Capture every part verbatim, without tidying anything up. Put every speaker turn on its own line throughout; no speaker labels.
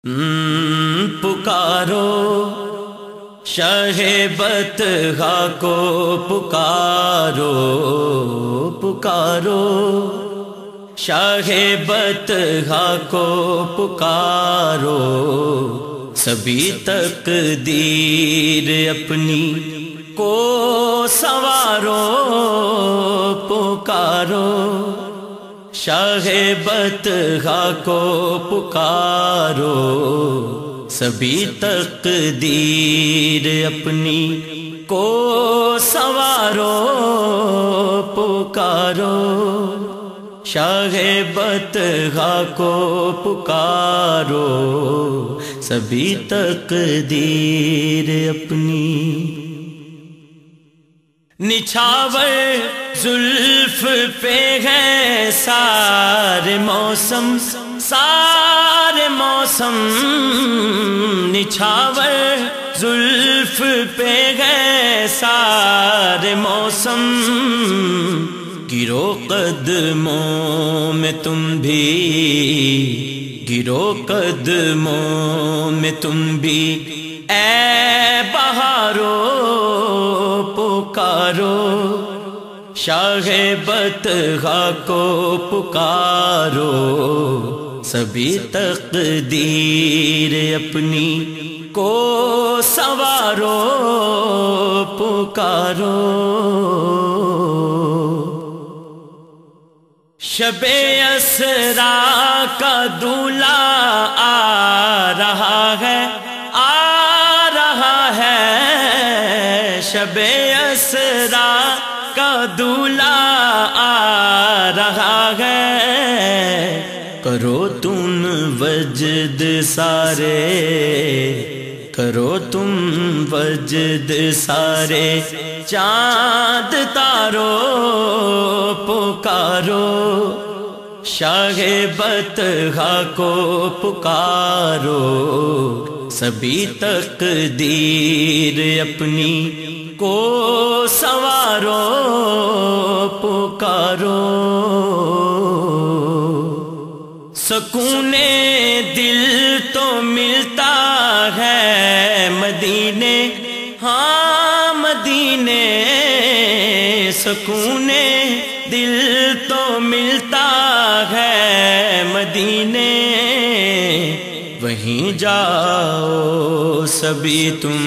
پکارو شاہ بطحا کو، پکارو پکارو شاہ بطحا کو، پکارو سبھی تقدیر اپنی کو سنوارو، پکارو شاہ بطحا کو، پکارو سبھی تقدیر اپنی کو سنوارو، پکارو شاہ بطحا کو، پکارو سبھی تقدیر اپنی۔ نچھاور زلف پہ ہے سارے موسم، سارے موسم نچھاور زلف پہ ہے سارے موسم، گرو قدموں میں تم بھی، گرو قدموں میں تم بھی اے بہارو، پکارو شاہ بطحا کو، پکارو سبھی تقدیر اپنی کو سنوارو، پکارو شب اسرا کا دولہا آ رہا ہے، آ رہا ہے شب اسرا کا دولہا آ رہا ہے، کرو تم وجد سارے، کرو تم وجد سارے چاند تارو، پکارو شاہ بطحا کو، پکارو سبھی تقدیر اپنی کو سنوارو، پکارو سکون دل تو ملتا ہے مدینے، ہاں مدینے، سکون دل تو ملتا ہے مدینے، وہیں جاؤ سبھی تم،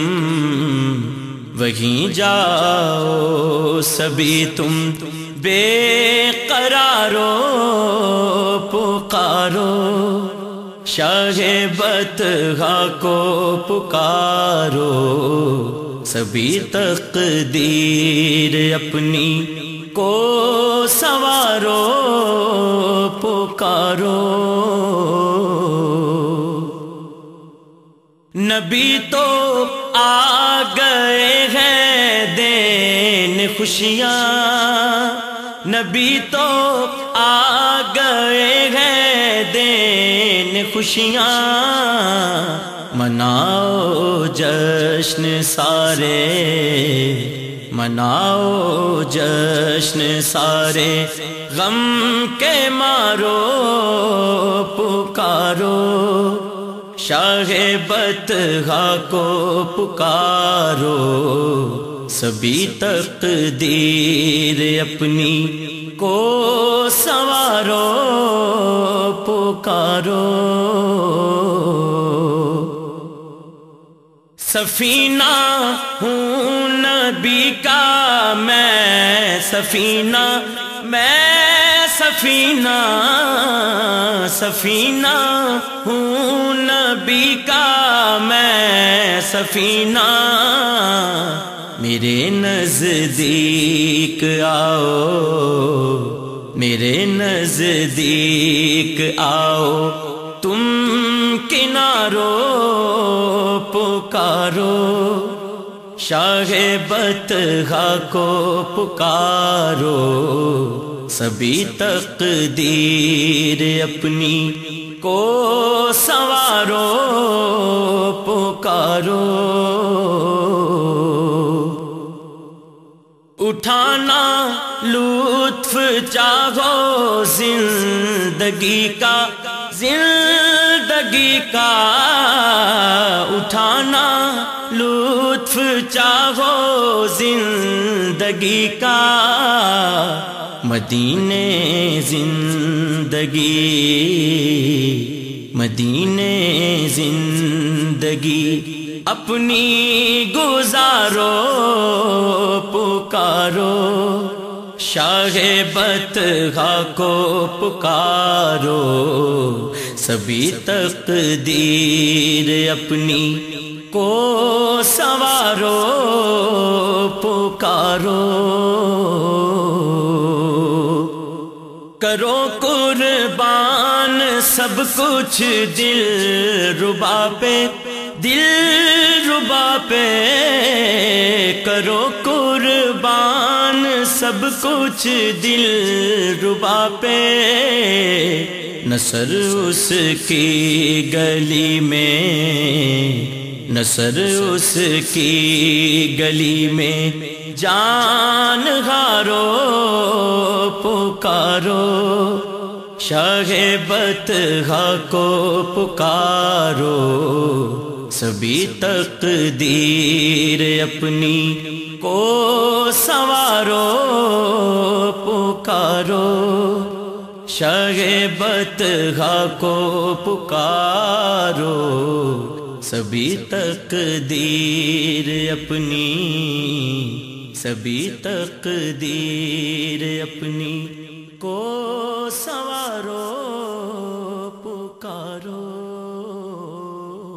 وہیں جاؤ سبھی تم بے قرارو، پکارو شاہ بطحا کو، پکارو سبھی تقدیر اپنی کو سنوارو، پکارو نبی تو آ گئے ہیں دین خوشیاں، نبی تو آ گئے ہیں دین خوشیاں، مناؤ جشن سارے، مناؤ جشن سارے غم کے مارو، پکارو شاہ بطحا کو، پکارو سبھی تقدیر اپنی کو سنوارو، پکارو سفینہ ہوں نبی کا میں، سفینہ میں سفینہ، سفینہ ہوں نبی کا میں، سفینہ میرے نزدیک آؤ، میرے نزدیک آؤ تم کنارو، پکارو شاہ بطحا کو، پکارو سبھی تقدیر اپنی کو سنوارو، پکارو اٹھانا لطف چاہو زندگی کا، زندگی زندگی کا اٹھانا لطف چاہو زندگی کا مدینے زندگی مدینے زندگی اپنی گزارو پکارو شاہ بطحا کو پکارو سبھی تقدیر اپنی کو سنوارو پکارو کرو قربان سب کچھ دل ربا پہ دل ربا پہ کرو قربان سب کچھ دل ربا پہ نصر اس کی گلی میں نصر اس کی گلی میں جان ہارو پکارو شاہ بطحا کو پکارو سبھی تقدیر اپنی کو سنوارو پکارو شاہ بطحا کو پکارو سبھی تقدیر اپنی سبھی تقدیر اپنی کو سنوارو